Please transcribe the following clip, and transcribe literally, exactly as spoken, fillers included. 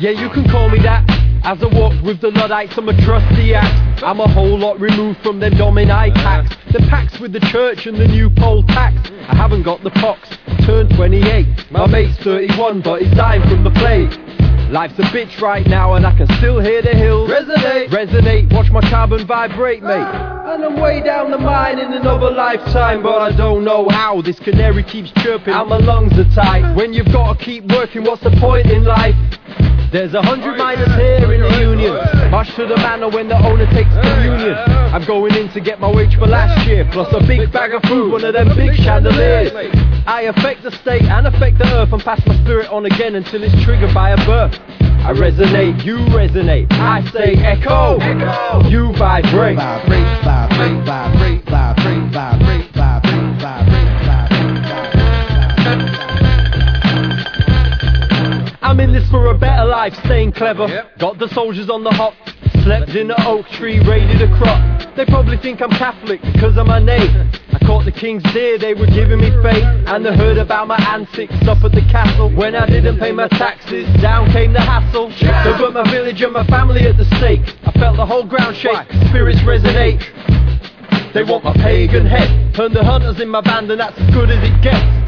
Yeah, you can call me that. As I walk with the Luddites, I'm a trusty act. I'm a whole lot removed from them Domini packs. The packs with the church and the new poll tax. I haven't got the pox, turned twenty-eight. My mate's thirty-one, but he's dying from the plague. Life's a bitch right now and I can still hear the hills resonate, resonate, watch my carbon vibrate, mate. And I'm way down the mine in another lifetime, but I don't know how this canary keeps chirping and my lungs are tight. When you've got to keep working, what's the point in life? There's a hundred miners here in the union. March to the manor when the owner takes communion. I'm going in to get my wage for last year, plus a big bag of food, one of them big chandeliers. I affect the state and affect the earth and pass my spirit on again until it's triggered by a birth. I resonate, you resonate, I say echo, echo. You vibrate. Vibrate, vibrate, vibrate, vibrate, vibrate, vibrate, vibrate, vibrate. I'm in this for a better life, staying clever. Yep. Got the soldiers on the hop, slept in the oak tree, raided a crop. They probably think I'm Catholic because of my name. I caught the king's deer, they were giving me faith. And they heard about my antics up at the castle. When I didn't pay my taxes, down came the hassle. They put my village and my family at the stake. I felt the whole ground shake, spirits resonate. They want my pagan head. Turn the hunters in my band and that's as good as it gets.